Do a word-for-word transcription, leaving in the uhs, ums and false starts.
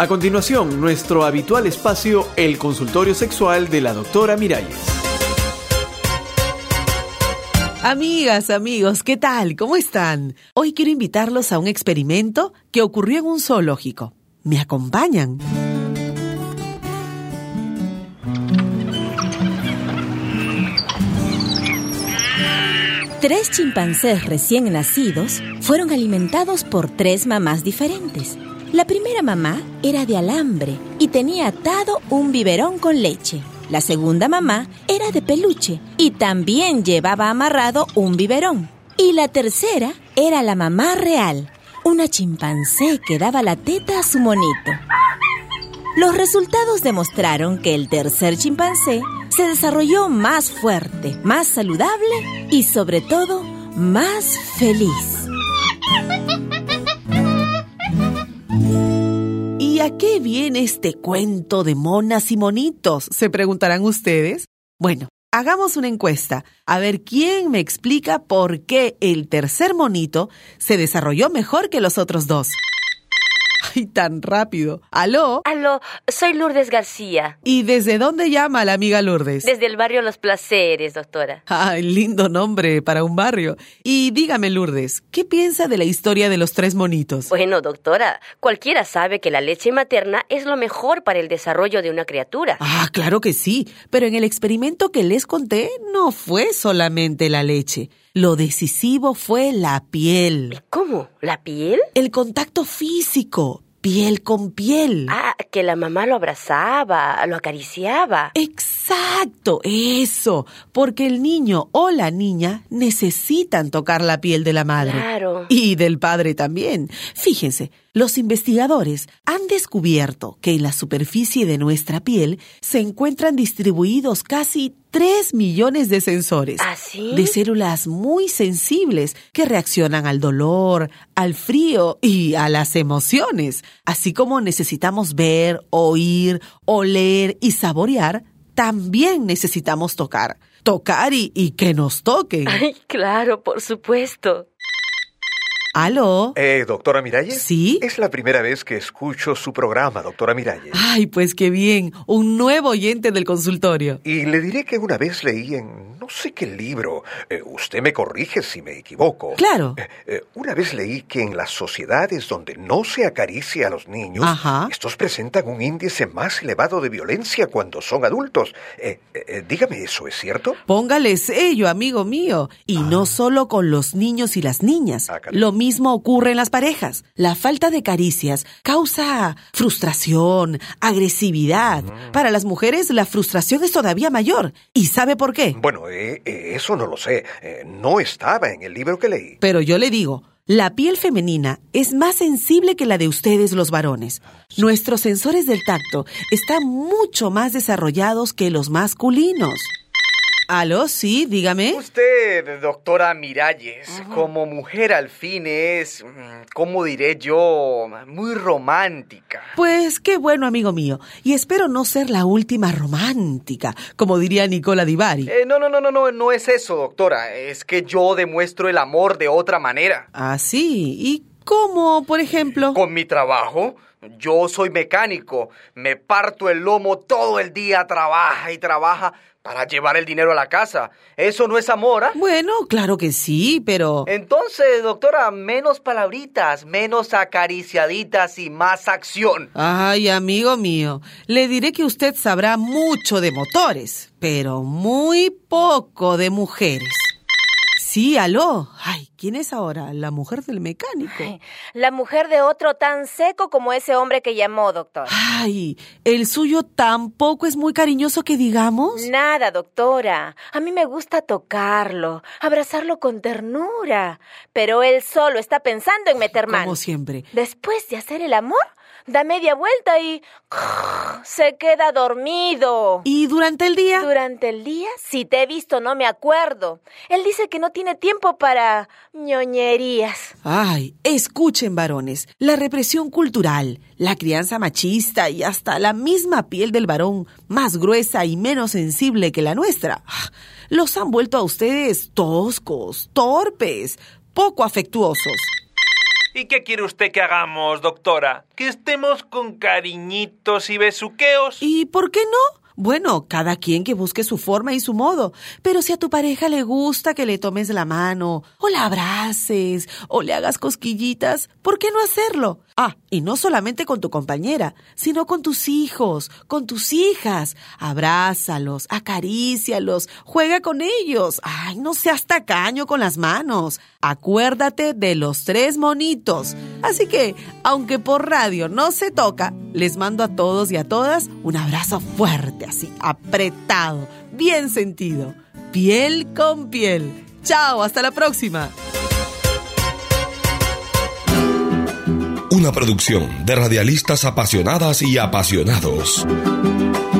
A continuación, nuestro habitual espacio, el consultorio sexual de la doctora Miralles. Amigas, amigos, ¿qué tal? ¿Cómo están? Hoy quiero invitarlos a un experimento que ocurrió en un zoológico. ¿Me acompañan? Tres chimpancés recién nacidos fueron alimentados por tres mamás diferentes. La primera mamá era de alambre y tenía atado un biberón con leche. La segunda mamá era de peluche y también llevaba amarrado un biberón. Y la tercera era la mamá real, una chimpancé que daba la teta a su monito. Los resultados demostraron que el tercer chimpancé se desarrolló más fuerte, más saludable y sobre todo más feliz. ¿Y a qué viene este cuento de monas y monitos? Se preguntarán ustedes. Bueno, hagamos una encuesta, a ver quién me explica por qué el tercer monito se desarrolló mejor que los otros dos. ¡Ay, tan rápido! ¿Aló? Aló, soy Lourdes García. ¿Y desde dónde llama la amiga Lourdes? Desde el barrio Los Placeres, doctora. ¡Ay, lindo nombre para un barrio! Y dígame, Lourdes, ¿qué piensa de la historia de los tres monitos? Bueno, doctora, cualquiera sabe que la leche materna es lo mejor para el desarrollo de una criatura. Ah, claro que sí, pero en el experimento que les conté no fue solamente la leche. Lo decisivo fue la piel. ¿Cómo? ¿La piel? El contacto físico, piel con piel. Ah, que la mamá lo abrazaba, lo acariciaba. Exacto, eso, porque el niño o la niña necesitan tocar la piel de la madre. Claro. Y del padre también. Fíjense, los investigadores han descubierto que en la superficie de nuestra piel se encuentran distribuidos casi tres millones de sensores. ¿Ah, sí? De células muy sensibles que reaccionan al dolor, al frío y a las emociones. Así como necesitamos ver, oír, oler y saborear, también necesitamos tocar. Tocar y, y que nos toquen. Ay, claro, por supuesto. ¿Aló? Eh, ¿doctora Miralles? ¿Sí? Es la primera vez que escucho su programa, doctora Miralles. Ay, pues qué bien. Un nuevo oyente del consultorio. Y le diré que una vez leí en no sé qué libro, eh, usted me corrige si me equivoco. Claro. Eh, eh, una vez leí que en las sociedades donde no se acaricia a los niños, Ajá. estos presentan un índice más elevado de violencia cuando son adultos. Eh, eh, dígame, ¿eso es cierto? Póngale sello, amigo mío. Y ah. no solo con los niños y las niñas. Ah, Lo mismo ocurre en las parejas. La falta de caricias causa frustración, agresividad. Mm. Para las mujeres, la frustración es todavía mayor. ¿Y sabe por qué? Bueno, eh, eh, eso no lo sé. Eh, no estaba en el libro que leí. Pero yo le digo, la piel femenina es más sensible que la de ustedes los varones. Nuestros sensores del tacto están mucho más desarrollados que los masculinos. ¿Aló? Sí, dígame. Usted, doctora Miralles, uh-huh. como mujer al fin es, ¿cómo diré yo? Muy romántica. Pues qué bueno, amigo mío. Y espero no ser la última romántica, como diría Nicola Di Bari. Eh, no, no, no, no, no, no es eso, doctora. Es que yo demuestro el amor de otra manera. ¿Ah, sí? ¿Y cómo, por ejemplo? Con mi trabajo. Yo soy mecánico. Me parto el lomo todo el día, trabaja y trabaja para llevar el dinero a la casa. ¿Eso no es amor, ah? ¿eh? Bueno, claro que sí, pero... Entonces, doctora, menos palabritas, menos acariciaditas y más acción. Ay, amigo mío, le diré que usted sabrá mucho de motores, pero muy poco de mujeres. Sí, aló. Ay, ¿quién es ahora? ¿La mujer del mecánico? Ay, la mujer de otro tan seco como ese hombre que llamó, doctor. Ay, ¿el suyo tampoco es muy cariñoso que digamos? Nada, doctora. A mí me gusta tocarlo, abrazarlo con ternura. Pero él solo está pensando en meter mano. Como siempre. Después de hacer el amor, da media vuelta y se queda dormido. ¿Y durante el día? Durante el día, si te he visto no me acuerdo. Él dice que no tiene tiempo para ñoñerías. Ay, escuchen, varones, la represión cultural, la crianza machista y hasta la misma piel del varón, más gruesa y menos sensible que la nuestra, los han vuelto a ustedes toscos, torpes, poco afectuosos. ¿Y qué quiere usted que hagamos, doctora? ¿Que estemos con cariñitos y besuqueos? ¿Y por qué no? Bueno, cada quien que busque su forma y su modo. Pero si a tu pareja le gusta que le tomes la mano, o la abraces, o le hagas cosquillitas, ¿por qué no hacerlo? Ah, y no solamente con tu compañera, sino con tus hijos, con tus hijas. Abrázalos, acarícialos, juega con ellos. Ay, no seas tacaño con las manos. Acuérdate de los tres monitos. Así que, aunque por radio no se toca, les mando a todos y a todas un abrazo fuerte, así, apretado, bien sentido, piel con piel. Chao, hasta la próxima. Una producción de radialistas apasionadas y apasionados.